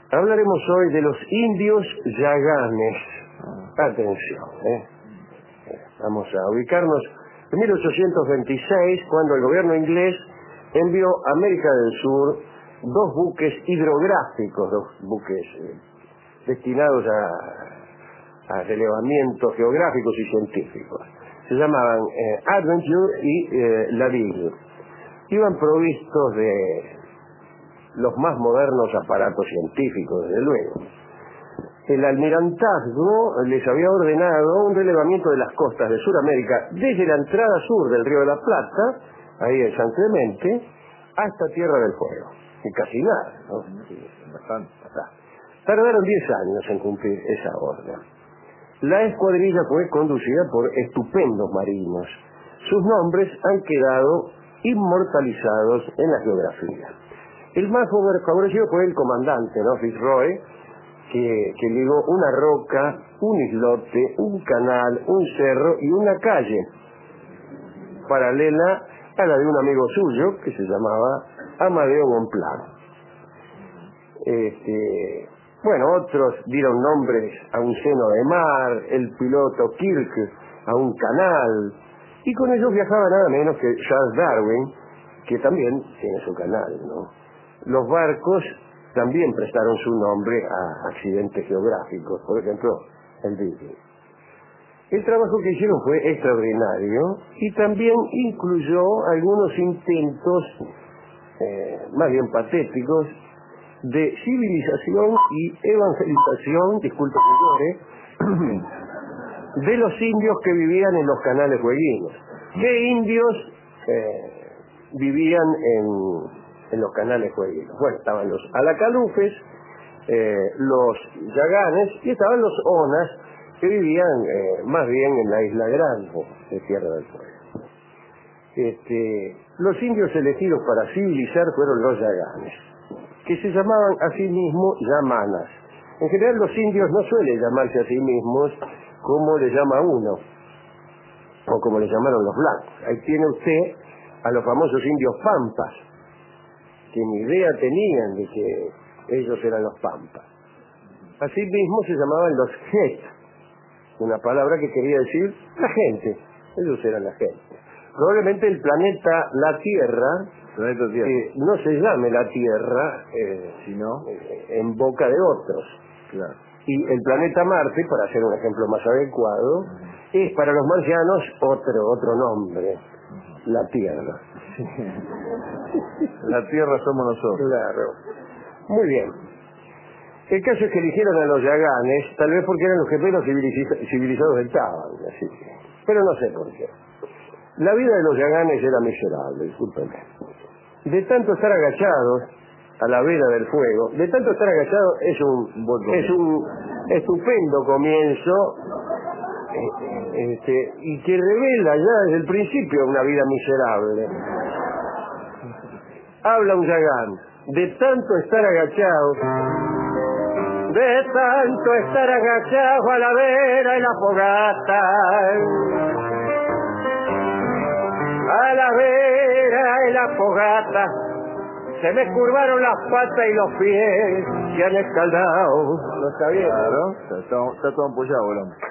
Hablaremos hoy de los indios yaganes. Atención, vamos a ubicarnos en 1826, cuando el gobierno inglés envió a América del Sur dos buques hidrográficos, dos buques destinados a relevamientos geográficos y científicos. Se llamaban Adventure y La Ville. Iban provistos de los más modernos aparatos científicos, desde luego. El almirantazgo les había ordenado un relevamiento de las costas de Sudamérica desde la entrada sur del Río de la Plata, ahí en San Clemente, hasta Tierra del Fuego. Y casi nada, ¿no? Bastante. Tardaron 10 años en cumplir esa orden. La escuadrilla fue conducida por estupendos marinos. Sus nombres han quedado inmortalizados en la geografía. El más favorecido fue el comandante, ¿no? Fitzroy, que ligó una roca, un islote, un canal, un cerro y una calle, paralela a la de un amigo suyo que se llamaba Amadeo Bonpland. Bueno, otros dieron nombres a un seno de mar, el piloto Kirk a un canal, y con ellos viajaba nada menos que Charles Darwin, que también tiene su canal, ¿no? Los barcos también prestaron su nombre a accidentes geográficos, por ejemplo, el Viking. El trabajo que hicieron fue extraordinario y también incluyó algunos intentos, más bien patéticos, de civilización y evangelización, disculpe señores, de los indios que vivían en los canales fueguinos. ¿Qué indios vivían en los canales fueguinos? Bueno, estaban los alacalufes, los yaganes y estaban los onas, que vivían más bien en la isla Grande de Tierra del Fuego. Los indios elegidos para civilizar fueron los yaganes, que se llamaban a sí mismos yamanas. En general los indios no suelen llamarse a sí mismos como le llama uno, o como le llamaron los blancos. Ahí tiene usted a los famosos indios pampas, que ni idea tenían de que ellos eran los pampas. Asimismo se llamaban los het, una palabra que quería decir la gente. Ellos eran la gente. Probablemente el planeta La Tierra no se llame la Tierra, sino en boca de otros. Claro. Y el planeta Marte, para hacer un ejemplo más adecuado, es para los marcianos otro nombre, la Tierra. La Tierra somos nosotros. Claro. Muy bien. El caso es que eligieron a los yaganes, tal vez porque eran los que menos civilizados estaban, así que, pero no sé por qué. La vida de los yaganes era miserable, discúlpenme. De tanto estar agachados a la vera del fuego, de tanto estar agachados es un estupendo comienzo, y que revela ya desde el principio una vida miserable. Habla un yagán: de tanto estar agachados a la vera de la fogata, a la vera de la fogata, se me curvaron las patas y los pies se han escaldado. ¿No está bien? Claro, está todo empollado el hombre.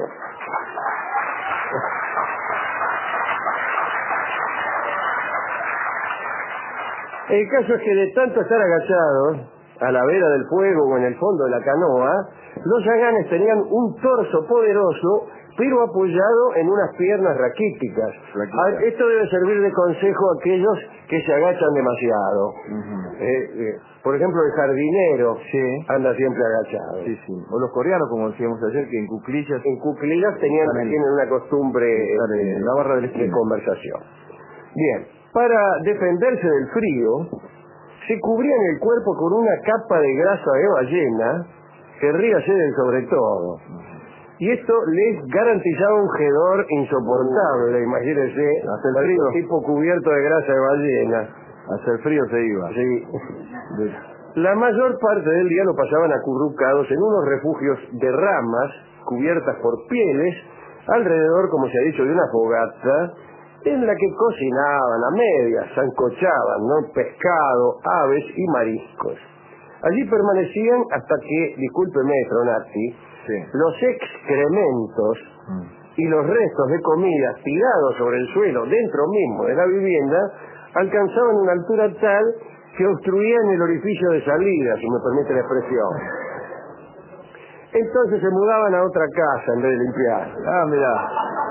El caso es que de tanto estar agachados a la vera del fuego o en el fondo de la canoa, los yaganes tenían un torso poderoso, pero apoyado en unas piernas raquíticas. Esto debe servir de consejo a aquellos que se agachan demasiado. Por ejemplo, el jardinero anda siempre agachado. Sí. O los coreanos, como decíamos ayer, que en cuclillas tienen una costumbre la barra de conversación. Bien, para defenderse del frío, se cubrían el cuerpo con una capa de grasa de ballena, que ríase del sobre todo. Y esto les garantizaba un hedor insoportable, imagínense, el tipo cubierto de grasa de ballena. Hacer frío se iba. Sí. La mayor parte del día lo pasaban acurrucados en unos refugios de ramas cubiertas por pieles, alrededor, como se ha dicho, de una fogata, en la que cocinaban a medias, sancochaban, ¿no?, pescado, aves y mariscos. Allí permanecían hasta que, discúlpeme, Tronati, los excrementos y los restos de comida tirados sobre el suelo dentro mismo de la vivienda alcanzaban una altura tal que obstruían el orificio de salida, si me permite la expresión. Entonces se mudaban a otra casa en vez de limpiar. Ah, mira.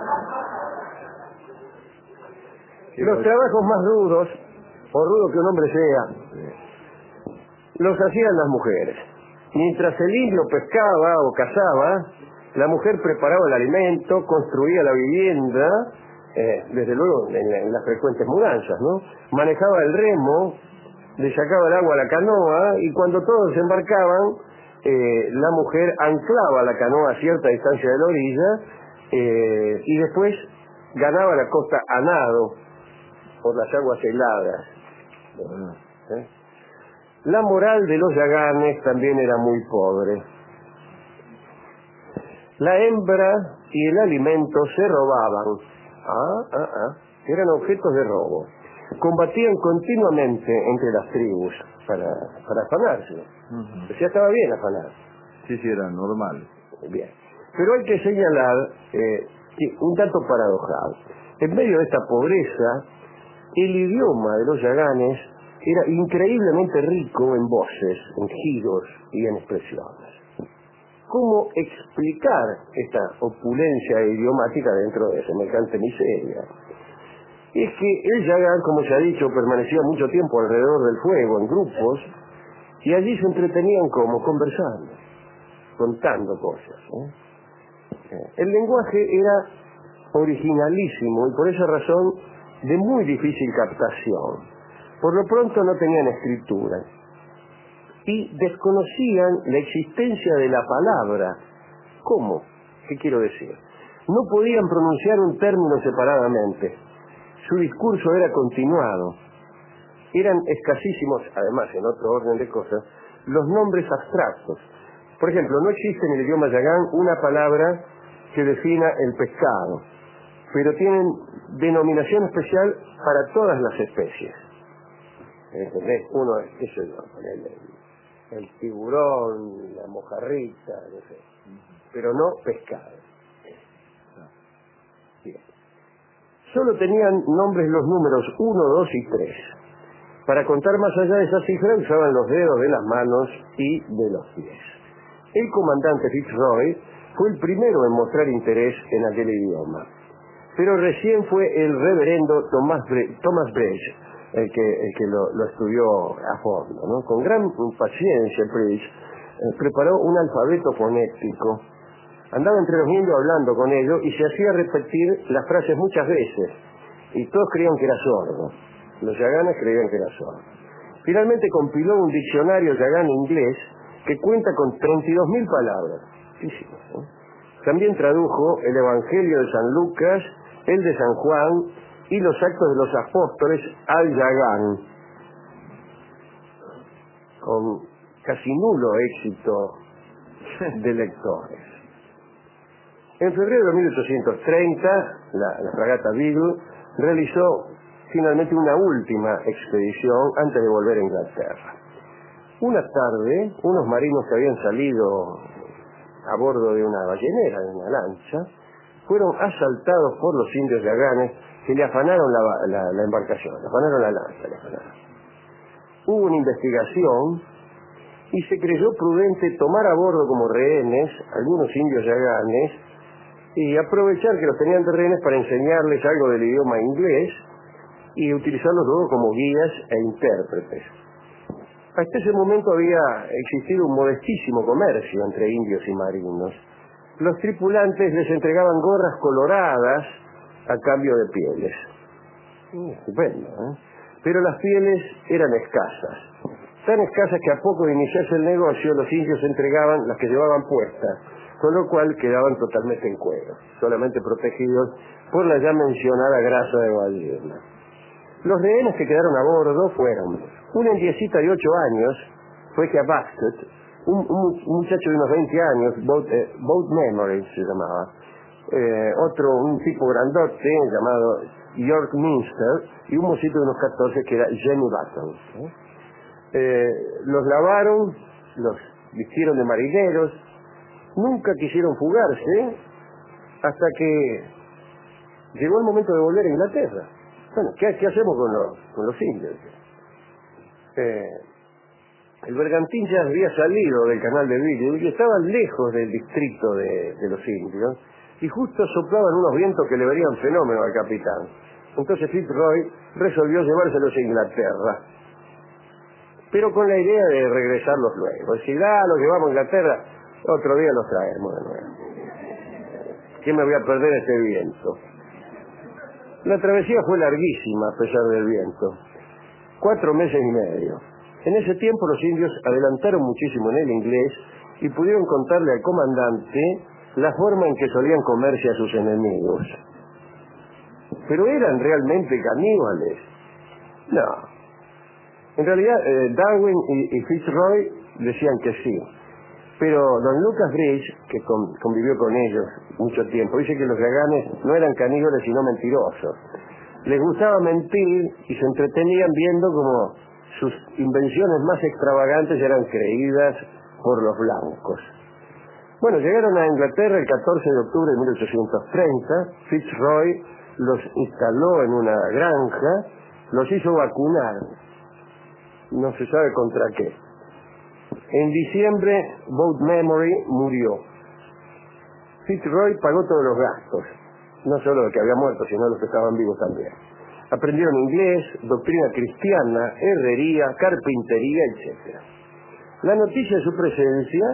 Los trabajos más rudos, por rudo que un hombre sea, los hacían las mujeres. Mientras el indio pescaba o cazaba, la mujer preparaba el alimento, construía la vivienda, desde luego en las frecuentes mudanzas, ¿no? Manejaba el remo, le sacaba el agua a la canoa, y cuando todos se embarcaban, la mujer anclaba la canoa a cierta distancia de la orilla, y después ganaba la costa a nado por las aguas heladas. La moral de los yaganes también era muy pobre. La hembra y el alimento se robaban. Eran objetos de robo. Combatían continuamente entre las tribus para afanarse. Ya estaba bien afanar. Sí, era normal. Bien. Pero hay que señalar que un dato paradojal. En medio de esta pobreza, el idioma de los yaganes era increíblemente rico en voces, en giros y en expresiones. ¿Cómo explicar esta opulencia idiomática dentro de semejante miseria? Es que el yagán, como se ha dicho, permanecía mucho tiempo alrededor del fuego, en grupos, y allí se entretenían como conversando, contando cosas. El lenguaje era originalísimo y por esa razón de muy difícil captación. Por lo pronto no tenían escritura y desconocían la existencia de la palabra. ¿Cómo? ¿Qué quiero decir? No podían pronunciar un término separadamente. Su discurso era continuado. Eran escasísimos, además, en otro orden de cosas, los nombres abstractos. Por ejemplo, no existe en el idioma yagán una palabra que defina el pescado, pero tienen denominación especial para todas las especies. ¿Entendés? Uno es, qué sé yo, el tiburón, la mojarrita, no sé, pero no pescado. Bien. Solo tenían nombres los números 1, 2 y 3. Para contar más allá de esa cifra usaban los dedos de las manos y de los pies. El comandante Fitzroy fue el primero en mostrar interés en aquel idioma, pero recién fue el reverendo Thomas Brecht el que lo estudió a fondo, ¿no? Con gran paciencia, Brecht preparó un alfabeto fonético. Andaba entre los niños hablando con ellos y se hacía repetir las frases muchas veces, y todos creían que era sordo. Los yaganes creían que era sordo. Finalmente compiló un diccionario yagán inglés que cuenta con 32.000 palabras. Muchísimo, ¿no? También tradujo el Evangelio de San Lucas, el de San Juan y los Actos de los Apóstoles al yagán, con casi nulo éxito de lectores. En febrero de 1830, la fragata Beagle realizó finalmente una última expedición antes de volver a Inglaterra. Una tarde, unos marinos que habían salido a bordo de una ballenera, de una lancha, fueron asaltados por los indios yaganes que le afanaron la embarcación, le afanaron la lancha. Hubo una investigación y se creyó prudente tomar a bordo como rehenes algunos indios yaganes y aprovechar que los tenían de rehenes para enseñarles algo del idioma inglés y utilizarlos luego como guías e intérpretes. Hasta ese momento había existido un modestísimo comercio entre indios y marinos. Los tripulantes les entregaban gorras coloradas a cambio de pieles. Estupendo, ¿eh? Pero las pieles eran escasas. Tan escasas que a poco de iniciarse el negocio, los indios entregaban las que llevaban puestas, con lo cual quedaban totalmente en cuero, solamente protegidos por la ya mencionada grasa de ballena. Los rehenes que quedaron a bordo fueron una indiecita de 8 años, fue que a Basket, un muchacho de unos 20 años, Boat Memory se llamaba, otro, un tipo grandote llamado York Minster, y un mocito de unos 14 que era Jenny Button. Los lavaron, los vistieron de marineros, nunca quisieron fugarse, hasta que llegó el momento de volver a Inglaterra. Bueno, ¿qué hacemos con los indios? El bergantín ya había salido del canal de Beagle y estaban lejos del distrito de los indios, y justo soplaban unos vientos que le verían fenómeno al capitán. Entonces Fitzroy resolvió llevárselos a Inglaterra, pero con la idea de regresarlos luego. Si los llevamos a Inglaterra, otro día los traemos de nuevo. ¿Qué me voy a perder este viento? La travesía fue larguísima a pesar del viento. 4 meses y medio. En ese tiempo los indios adelantaron muchísimo en el inglés y pudieron contarle al comandante la forma en que solían comerse a sus enemigos. ¿Pero eran realmente caníbales? No. En realidad, Darwin y Fitzroy decían que sí. Pero don Lucas Bridge, que convivió con ellos mucho tiempo, dice que los yaganes no eran caníbales sino mentirosos. Les gustaba mentir y se entretenían viendo cómo sus invenciones más extravagantes eran creídas por los blancos. Bueno, llegaron a Inglaterra el 14 de octubre de 1830. Fitzroy los instaló en una granja, los hizo vacunar. No se sabe contra qué. En diciembre, Boat Memory murió. Fitzroy pagó todos los gastos, no solo los que había muerto, sino los que estaban vivos también. Aprendieron inglés, doctrina cristiana, herrería, carpintería, etc. La noticia de su presencia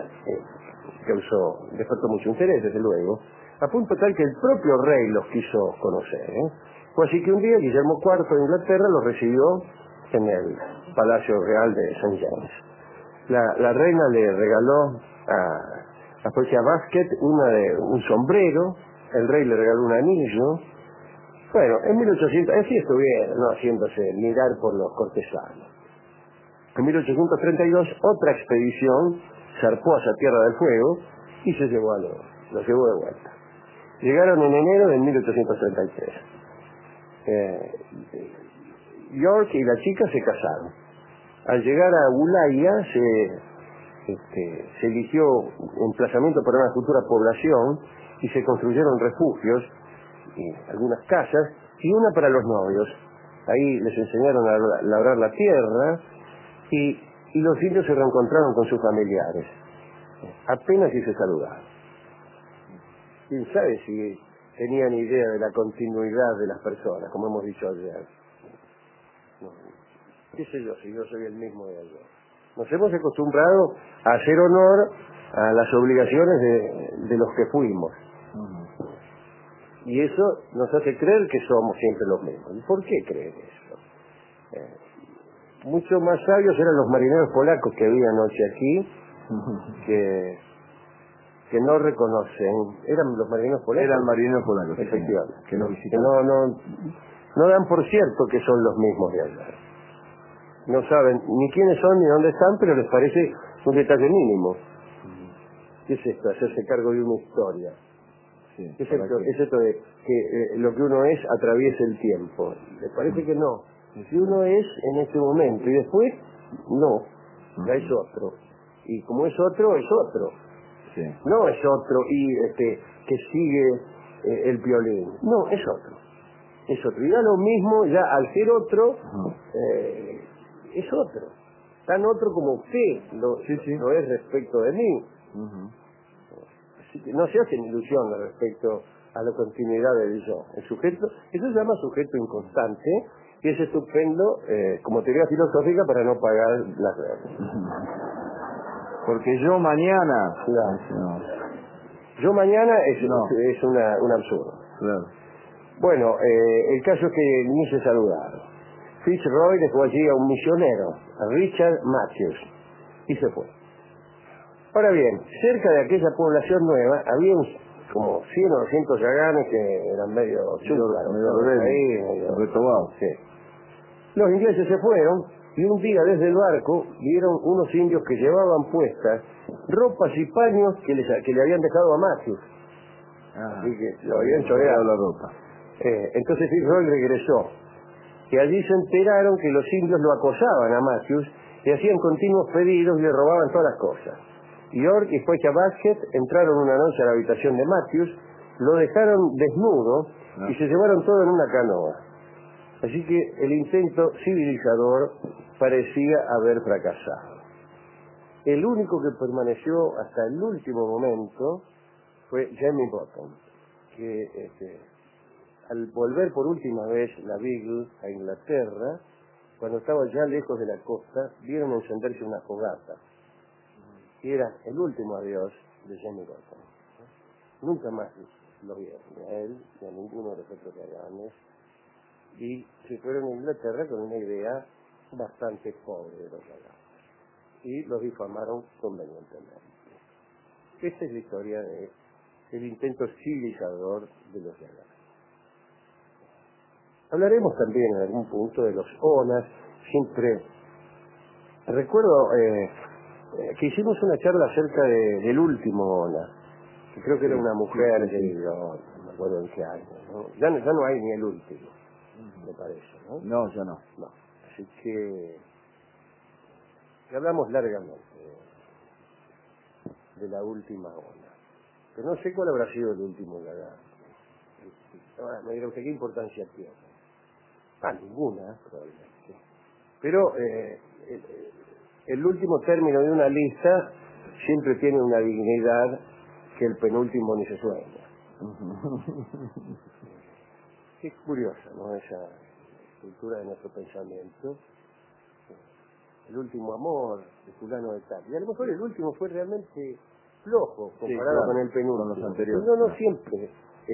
despertó mucho interés, desde luego, a punto tal que el propio rey los quiso conocer. Fue así que un día Guillermo IV de Inglaterra los recibió en el Palacio Real de St. James. La reina le regaló a Portia Basket un sombrero, el rey le regaló un anillo. Bueno, en 1800, así estuvieron, ¿no?, haciéndose mirar por los cortesanos. En 1832 otra expedición zarpó hacia Tierra del Fuego y se llevó los llevó de vuelta. Llegaron en enero de 1833. York y la chica se casaron. Al llegar a Bulaya se eligió emplazamiento para una futura población y se construyeron refugios y algunas casas y una para los novios. Ahí les enseñaron a labrar la tierra y los indios se reencontraron con sus familiares. Apenas si se saludaron. ¿Quién sabe si tenían idea de la continuidad de las personas, como hemos dicho ayer? No. ¿Qué sé yo si yo soy el mismo de ayer? Nos hemos acostumbrado a hacer honor a las obligaciones de los que fuimos. Y eso nos hace creer que somos siempre los mismos. ¿Y por qué creer eso? Mucho más sabios eran los marineros polacos que había anoche aquí, que no reconocen. ¿Eran los marineros polacos? Eran marineros polacos, efectivamente. Que nos Que visitaron. no dan por cierto que son los mismos de ayer. No saben ni quiénes son ni dónde están, pero les parece un detalle mínimo. ¿Qué es esto? Hacerse cargo de una historia. Sí, ¿Qué es esto de que lo que uno es atraviese el tiempo? Les parece que no. Si uno es en este momento y después, no. Ya es otro. Y como es otro, es otro. Sí. No es otro y que sigue el violín. No, es otro. Es otro. Y da lo mismo, ya al ser otro, es otro. Tan otro como usted lo es respecto de mí. Así que no se hacen ilusiones respecto a la continuidad del yo. El sujeto, eso se llama sujeto inconstante, y es estupendo como teoría filosófica para no pagar las deudas. Porque yo mañana... Claro. Yo mañana es un absurdo. Claro. Bueno, el caso es que ni se saludaron. Fitzroy dejó allí a un misionero, a Richard Matthews, y se fue. Ahora bien, cerca de aquella población nueva había como 100 o 200 yaganes que eran medio chúcaros, medio retobados. Sí. Los ingleses se fueron y un día desde el barco vieron unos indios que llevaban puestas ropas y paños que le habían dejado a Matthews. Así que lo habían choreado la ropa. Entonces Fitzroy regresó y allí se enteraron que los indios lo acosaban a Matthews le hacían continuos pedidos y le robaban todas las cosas. York y Fletcher Basket entraron una noche a la habitación de Matthews, lo dejaron desnudo y se llevaron todo en una canoa. Así que el intento civilizador parecía haber fracasado. El único que permaneció hasta el último momento fue Jemmy Bottom, que al volver por última vez la Beagle a Inglaterra, cuando estaba ya lejos de la costa, vieron encenderse una fogata. Y era el último adiós de Jemmy Bottom. Nunca más lo vieron, ni a él, ni a ninguno de los otros Yaganes. Y se fueron a Inglaterra con una idea bastante pobre de los Yaganes. Y los difamaron convenientemente. Esta es la historia del intento civilizador de los Yaganes. Hablaremos también en algún punto de los Onas. Siempre recuerdo que hicimos una charla acerca del último Ona, que creo que era una mujer, no me acuerdo en qué año, ¿no? Ya no hay ni el último, me parece, ¿no? No, ya no. Así que hablamos largamente de la última Ona. Pero no sé cuál habrá sido el último Yagán. Ahora me dirá usted, ¿qué importancia tiene? Ninguna, probablemente. Pero el último término de una lista siempre tiene una dignidad que el penúltimo ni se sueña. Es curiosa, ¿no? Esa cultura de nuestro pensamiento. El último amor de fulano de tal. Y a lo mejor el último fue realmente flojo comparado con el penúltimo. Con los anteriores. No siempre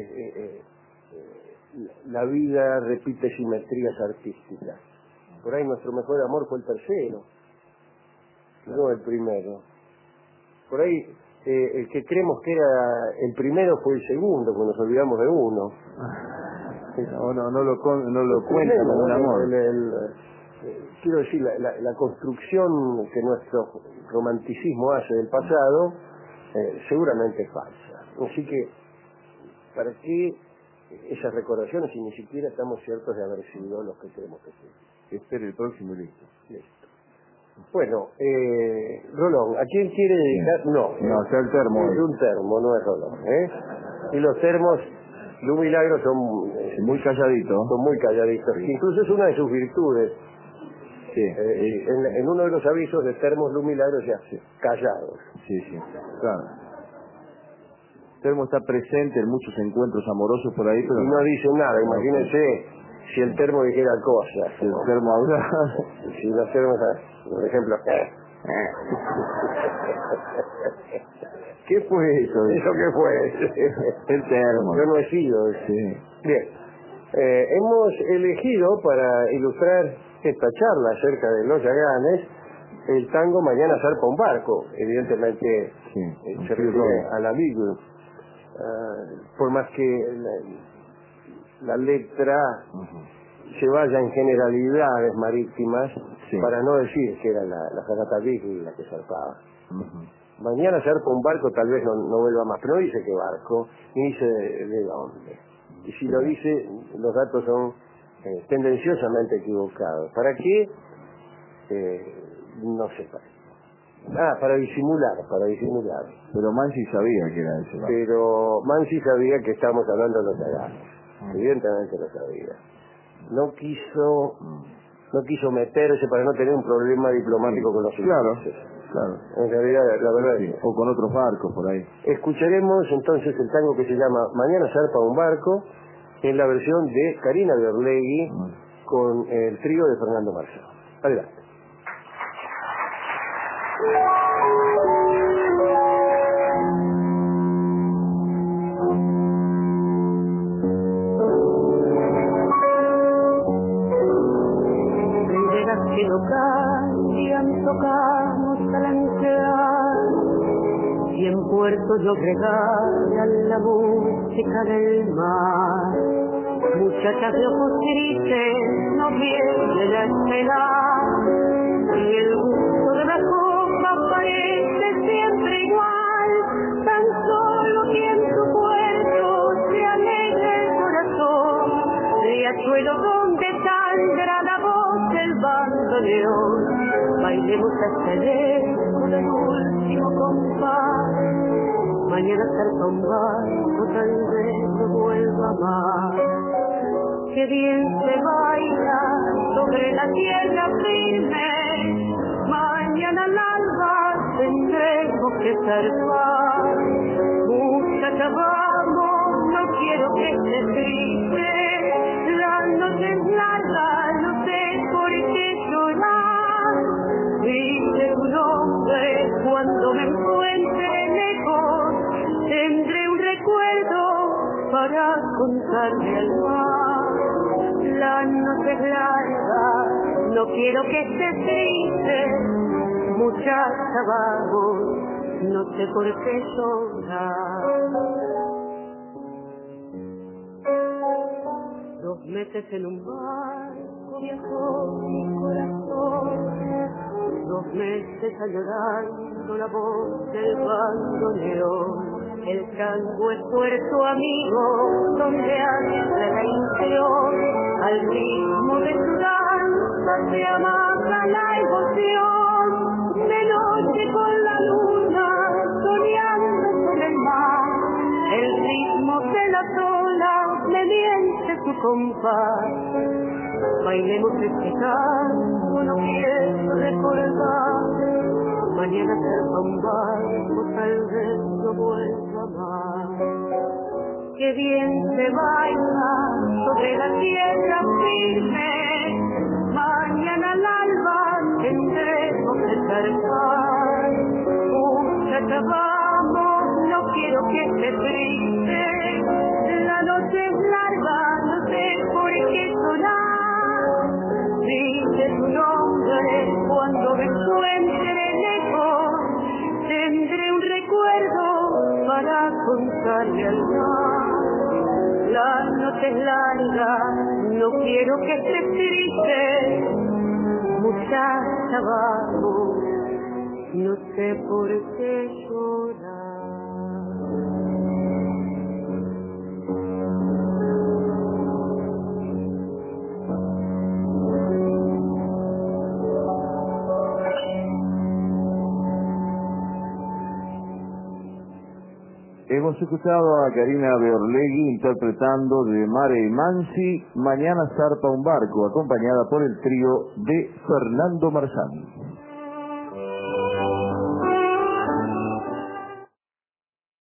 la vida repite simetrías artísticas. Por ahí nuestro mejor amor fue el tercero, no el primero. Por ahí el que creemos que era el primero fue el segundo, cuando nos olvidamos de uno. No lo cuentan como un amor. Quiero decir, la construcción que nuestro romanticismo hace del pasado seguramente es falsa. Así que, ¿para qué esas recordaciones si ni siquiera estamos ciertos de haber sido los que creemos que sí? Espere el próximo y listo. Bueno, Rolón, ¿a quién quiere dedicar? No, está el termo. Es un termo, no es Rolón. Y los termos de un milagro son muy calladitos. Son muy calladitos. Sí. Incluso es una de sus virtudes. Sí. En uno de los avisos de termos de un milagro se hace callados. Sí, claro. Termo está presente en muchos encuentros amorosos por ahí, pero y no dice nada. Imagínense si el termo dijera cosas. Si el termo habla. Si los termos, por ejemplo. ¿Qué fue eso? ¿Eso qué fue? El termo. Yo no he sido. Sí. Bien. Hemos elegido para ilustrar esta charla acerca de los Yaganes el tango Mañana zarpa un barco. Evidentemente se refiere a la Beagle. Por más que la letra se vaya en generalidades marítimas, para no decir que era la fragata Beagle la que zarpaba. Mañana zarpa un barco, tal vez no vuelva más, pero no dice qué barco, ni dice de dónde. Y si lo dice, los datos son tendenciosamente equivocados. ¿Para qué? No sé. Para disimular. Pero Mansi sabía que era ese barco. Pero Mansi sabía que estábamos hablando de los Yaganes. Evidentemente lo sabía. No quiso meterse para no tener un problema diplomático con los ingleses. Claro. En realidad, la verdad es que... O con otros barcos por ahí. Escucharemos entonces el tango que se llama Mañana zarpa un barco, en la versión de Karina de Orlegui con el trío de Fernando Marcelo. Adelante. Que no cambian, tocamos al ansiedad y en Puerto yo regalan la música del mar. Muchachas de ojos tristes no vienen a esperar y el gusto de la copa parece siempre igual, tan solo que en tu cuerpo se alegra el corazón, riachuelo donde saldrá la voz del bandoneón, baile bailemos hasta el eco del último compás. Mañana salta un barco, tal vez no vuelva más. Qué bien se baila sobre la tierra firme. Mañana al alba tendremos que zarpar. Muchacha, vamos, no quiero que estés triste. La noche es larga, no sé por qué llorar. Dice tu nombre cuando me encuentre lejos. Tendré un recuerdo para contarle al mar. La noche es larga, no quiero que estés triste. Muchacha, vamos, no sé por qué llorar. 2 meses en un barco viajó mi corazón. 2 meses añorando la voz del bandoneón. El tango es puerto amigo donde hace la ilusión. Al ritmo de su danza se amasa la emoción. De noche con la luna soñando sobre el mar. El ritmo de la ola me miente su compás. Bailemos este canto, no quiero recordar. Mañana salga un barco, tal vez no vuelva más. Qué bien se baila sobre la tierra firme. Mañana al alba tendremos que zarpar. Muchacha, vamos, no quiero que estés triste. La noche es larga, no sé por qué sonar. Dice tu nombre cuando me encuentre lejos. Tendré un recuerdo para contarle al mar. La noche es larga, no quiero que estés triste. Muchacha, vamos, no sé por qué llorar. Hemos escuchado a Karina Beorlegui interpretando de Mare Mansi, Mañana zarpa un barco, acompañada por el trío de Fernando Marzán.